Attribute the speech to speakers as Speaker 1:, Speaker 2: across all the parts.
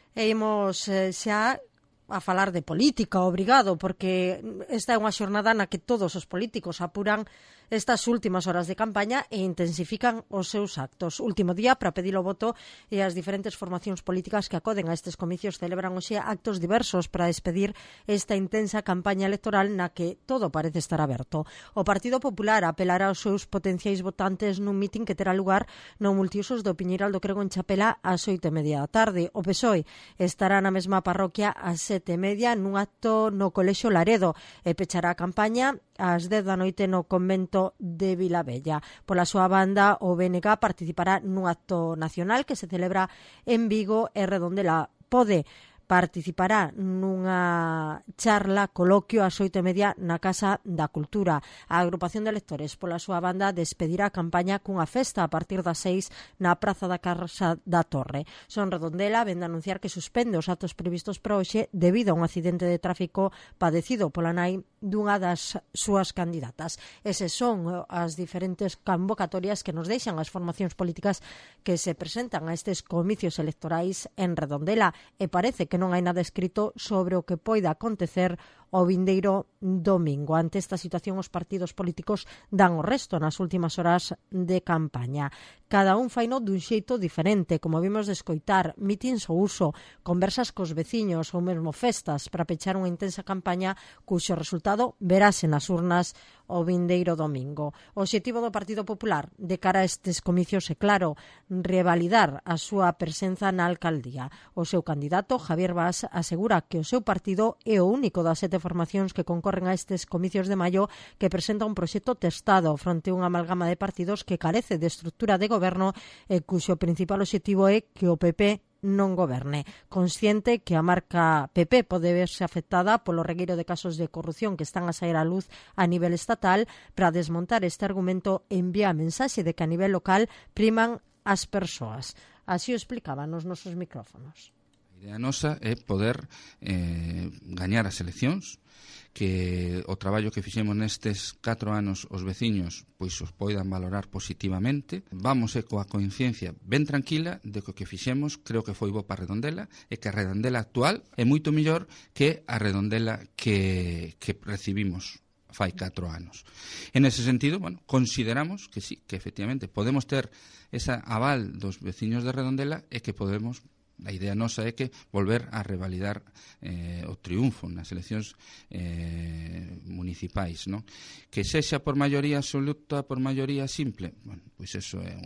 Speaker 1: E imos xa a falar de política, obrigado, porque esta é unha xornada na que todos os políticos apuran estas últimas horas de campaña e intensifican os seus actos. Último día para pedir o voto e as diferentes formacións políticas que acoden a estes comicios celebran hoxe actos diversos para despedir esta intensa campaña electoral na que todo parece estar aberto. O Partido Popular apelará aos seus potenciais votantes nun mitin que terá lugar no multiusos do Piñeiral do Crego en Chapela ás 8:30 da tarde. O PSOE estará na mesma parroquia ás 7:30 nun acto no Colexio Laredo e pechará a campaña ás 10 da noite no convento de Vilabella. Pola súa banda, o BNG participará nun acto nacional que se celebra en Vigo e Redondela. Participará nunha charla, coloquio ás 8:30 na Casa da Cultura. A agrupación de electores, pola súa banda, despedirá a campaña cunha festa a partir das 6 na Praza da Casa da Torre. Son Redondela vende anunciar que suspende os actos previstos para hoxe debido a un accidente de tráfico padecido pola nai dunha das súas candidatas. Eses son as diferentes convocatorias que nos deixan as formacións políticas que se presentan a estes comicios electorais en Redondela e parece que non hai nada escrito sobre o que poida acontecer o vindeiro domingo. Ante esta situación, os partidos políticos dan o resto nas últimas horas de campaña. Cada un faino dun xeito diferente, como vimos de escoitar, mítins ao uso, conversas cos veciños ou mesmo festas para pechar unha intensa campaña cuxo resultado verase nas urnas o vindeiro domingo. O obxectivo do Partido Popular de cara a estes comicios é claro, revalidar a súa presenza na alcaldía. O seu candidato, Javier Bas, asegura que o seu partido é o único das 7 formacións que concorren a estes comicios de maio que presenta un proxecto testado fronte a unha amalgama de partidos que carece de estrutura de goberno e cuxo principal obxectivo é que o PP non goberne. Consciente que a marca PP pode verse afectada polo regueiro de casos de corrupción que están a sair á luz a nivel estatal, para desmontar este argumento envía a mensaxe de que a nivel local priman as persoas. Así o explicaban nos nosos micrófonos.
Speaker 2: A idea nosa é poder gañar as eleccións, que o traballo que fixemos nestes 4 anos os veciños pois os poidan valorar positivamente. Vamos coa conciencia ben tranquila de que o que fixemos creo que foi bo para Redondela e que a Redondela actual é moito mellor que a Redondela que recibimos fai 4 anos. En ese sentido, consideramos que sí, que efectivamente podemos ter esa aval dos veciños de Redondela e que podemos. A idea nosa é que volver a revalidar o triunfo nas eleccións municipais, non? Que sexa por maioría absoluta, por maioría simple, pois eso é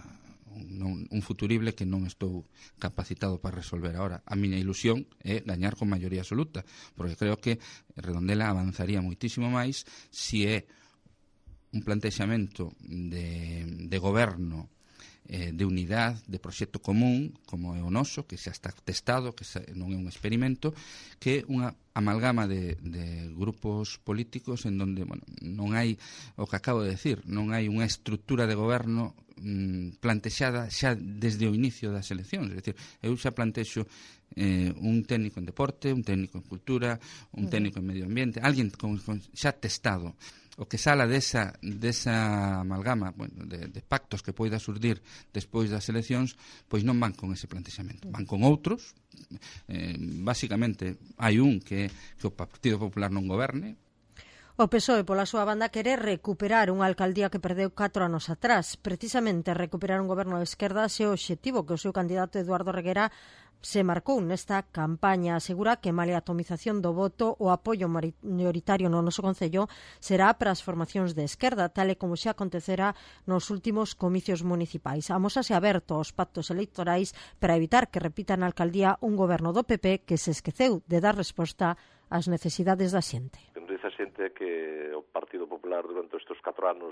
Speaker 2: un futurible que non estou capacitado para resolver agora. A miña ilusión é gañar con maioría absoluta, porque creo que Redondela avanzaría moitísimo máis se é un plantexamento de goberno, de unidade, de proxecto común, como é o noso, que xa está testado, que non é un experimento, que é unha amalgama de grupos políticos en donde non hai, o que acabo de decir, non hai unha estrutura de goberno plantexada xa desde o inicio das eleccións. É dicir, eu xa plantexo un técnico en deporte, un técnico en cultura, un técnico en medio ambiente, alguén xa testado. O que sala desa amalgama de pactos que poida surdir despois das eleccións, pois non van con ese plantexamento, van con outros. Básicamente hai un que o Partido Popular non goberne.
Speaker 1: O PSOE, pola súa banda, quere recuperar unha alcaldía que perdeu 4 anos atrás. Precisamente recuperar un goberno de esquerda é o obxectivo que o seu candidato Eduardo Reguera se marcou nesta campaña. Asegura que malia a atomización do voto, o apoio maioritario no noso concello será para as formacións de esquerda, tal e como xa acontecerá nos últimos comicios municipais. Amósase aberto aos pactos electorais para evitar que repita na alcaldía un goberno do PP que se esqueceu de dar resposta ás necesidades da xente.
Speaker 3: Dice a xente que o Partido Popular durante estes 4 anos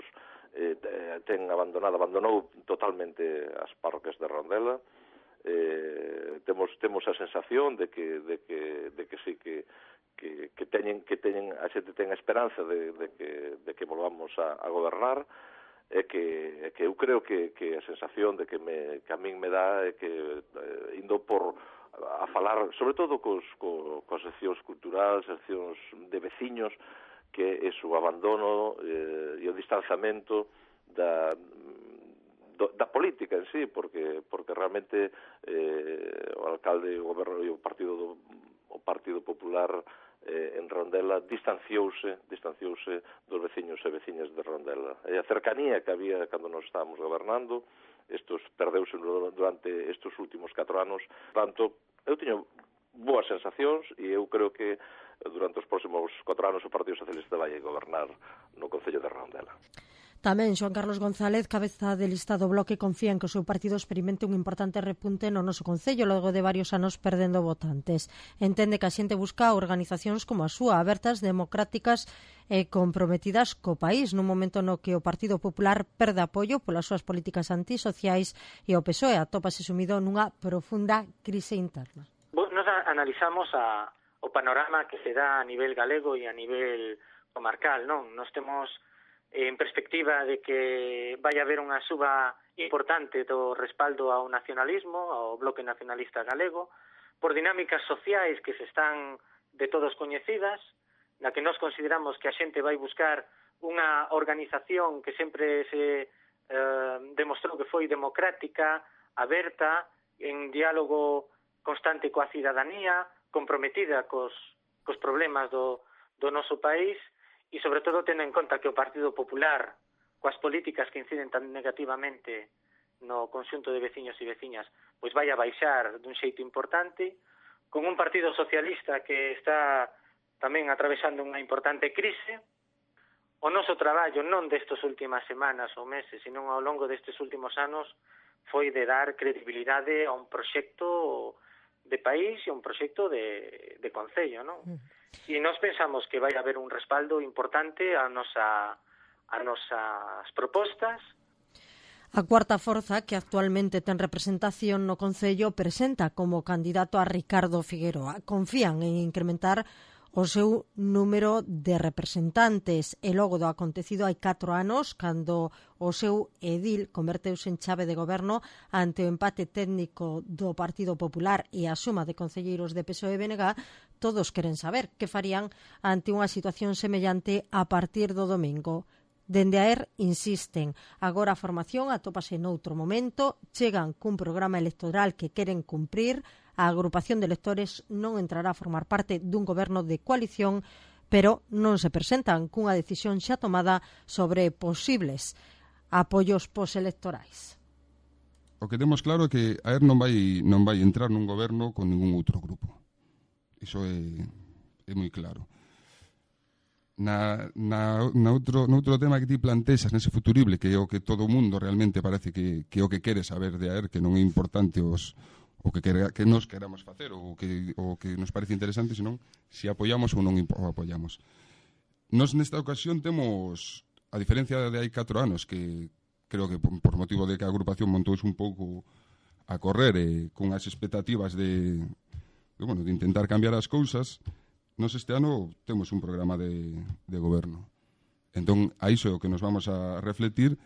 Speaker 3: abandonou totalmente as parroquias de Redondela. Temos a sensación de que sí, que teñen a xente ten a esperanza de que volvamos a gobernar, e que eu creo que a sensación de que a min me dá é que indo a falar, sobre todo cos seccións culturais, seccións de veciños, que é o abandono e o distanciamento da política en sí, porque realmente o alcalde e o goberno e o Partido Popular en Rondela distanciouse dos veciños e veciñas de Rondela. E a cercanía que había cando nos estábamos gobernando, perdeuse durante estes últimos 4 anos. Tanto, eu teño boas sensacións e eu creo que durante os próximos 4 anos o Partido Socialista vai gobernar no Concello de Rondela.
Speaker 1: Tamén Xoán Carlos González, cabeza de lista do Bloque, confía en que o seu partido experimente un importante repunte no noso Concello logo de varios anos perdendo votantes. Entende que a xente busca organizacións como a súa, abertas, democráticas e comprometidas co país, nun momento no que o Partido Popular perde apoio polas súas políticas antisociais e o PSOE atópase sumido nunha profunda crise interna.
Speaker 4: Nos analizamos o panorama que se dá a nivel galego e a nivel comarcal, non? Nos temos en perspectiva de que vai haber unha suba importante do respaldo ao nacionalismo, ao Bloque Nacionalista Galego, por dinámicas sociais que se están de todos coñecidas, na que nós consideramos que a xente vai buscar unha organización que sempre se demostrou que foi democrática, aberta, en diálogo constante coa cidadanía, comprometida cos problemas do noso país, e sobre todo tendo en conta que o Partido Popular, coas políticas que inciden tan negativamente no conxunto de veciños e veciñas, pois vai a baixar dun xeito importante, con un Partido Socialista que está tamén atravesando unha importante crise. O noso traballo non destas últimas semanas ou meses, sino ao longo destes últimos anos, foi de dar credibilidade a un proxecto de país e un proxecto de concello, non? E nós pensamos que vai haber un respaldo importante a nosas propostas.
Speaker 1: A cuarta forza, que actualmente ten representación no Concello, presenta como candidato a Ricardo Figueroa. Confían en incrementar o seu número de representantes e logo do acontecido hai 4 anos, cando o seu edil converteuse en chave de goberno ante o empate técnico do Partido Popular e a suma de concelleiros de PSOE e BNG, todos queren saber que farían ante unha situación semellante a partir do domingo. Dende a insisten, agora a formación atópase noutro momento, chegan cun programa electoral que queren cumprir. A agrupación de electores non entrará a formar parte dun goberno de coalición, pero non se presentan cunha decisión xa tomada sobre posibles apoios postelectorais.
Speaker 5: O que temos claro é que AER non vai entrar nun goberno con ningún outro grupo. Iso é moi claro. No outro tema que ti plantexas nese futurible, que é o que todo o mundo realmente parece que é o que quere saber de AER, que non é importante o que nos queramos facer ou que nos parece interesante, senón se apoiamos ou non apoiamos. Nos nesta ocasión temos, a diferencia de hai 4 anos, que creo que por motivo de que a agrupación montouse un pouco a correr con as expectativas de intentar cambiar as cousas, nos este ano temos un programa de goberno. Entón, a iso é o que nos vamos a refletir.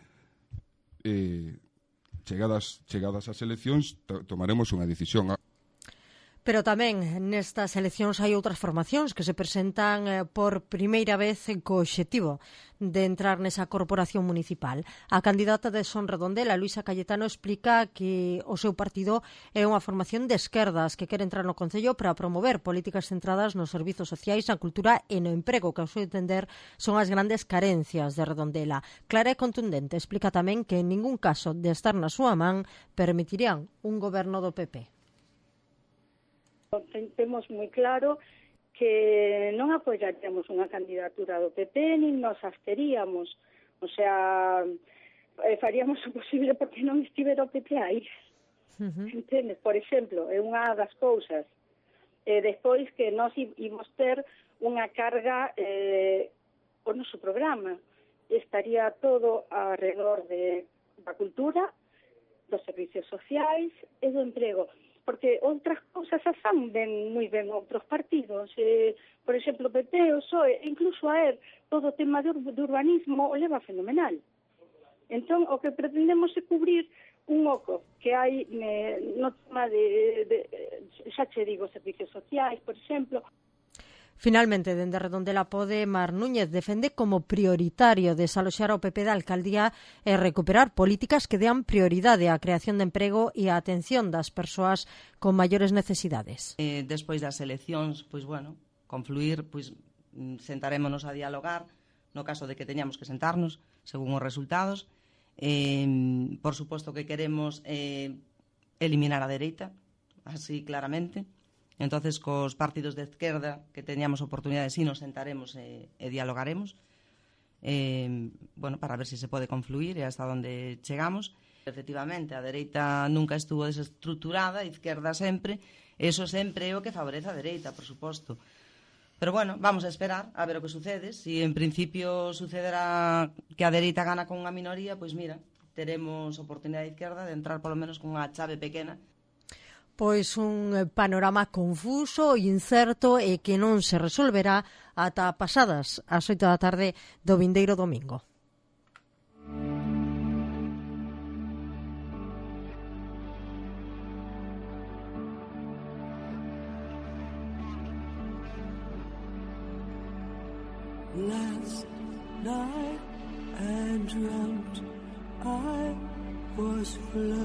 Speaker 5: Chegadas as eleccións, tomaremos unha decisión.
Speaker 1: Pero tamén nestas eleccións hai outras formacións que se presentan por primeira vez co obxectivo de entrar nesa corporación municipal. A candidata de Son Redondela, Luisa Cayetano, explica que o seu partido é unha formación de esquerdas que quere entrar no Concello para promover políticas centradas nos servizos sociais, na cultura e no emprego, que ao seu entender son as grandes carencias de Redondela. Clara e contundente, explica tamén que en ningún caso de estar na súa man permitirían un goberno do PP.
Speaker 6: Temos moi claro que non apoiaríamos unha candidatura do PP nin nos absteríamos, o sea, faríamos o posible porque non estivera o PP aí. Entendes? Por exemplo, é unha das cousas. Despois que nós imos ter unha carga o noso programa. Estaría todo alrededor da cultura, dos servicios sociais e do emprego. Porque outras cousas as fan moi ben outros partidos, por exemplo, o PP, o PSOE, incluso a ER, todo o tema de urbanismo o leva fenomenal. Entón, o que pretendemos é cubrir un oco que hai no tema xa che digo, servicios sociais, por exemplo.
Speaker 1: Finalmente, dende Redondela Pode, Mar Núñez defende como prioritario desaloxar o PP da alcaldía e recuperar políticas que dean prioridade á creación de emprego e á atención das persoas con maiores necesidades.
Speaker 7: Despois das eleccións, pois bueno, confluir, pois sentarémonos a dialogar, no caso de que teñamos que sentarnos, según os resultados. Por suposto que queremos eliminar a dereita, así claramente. Entonces, cos partidos de esquerda que teñamos oportunidade, si nos sentaremos e dialogaremos, bueno, para ver se se pode confluir e hasta onde chegamos. Efectivamente, a dereita nunca estuvo desestruturada, a izquierda sempre, eso sempre é o que favorece a dereita, por suposto. Pero bueno, vamos a esperar a ver o que sucede. Si en principio sucederá que a dereita gana con unha minoría, pois mira, teremos oportunidade de izquierda de entrar polo menos con unha chave pequena.
Speaker 1: Pois un panorama confuso, incerto e que non se resolverá ata pasadas as 8 da tarde do vindeiro domingo.
Speaker 8: Last night I dreamt I was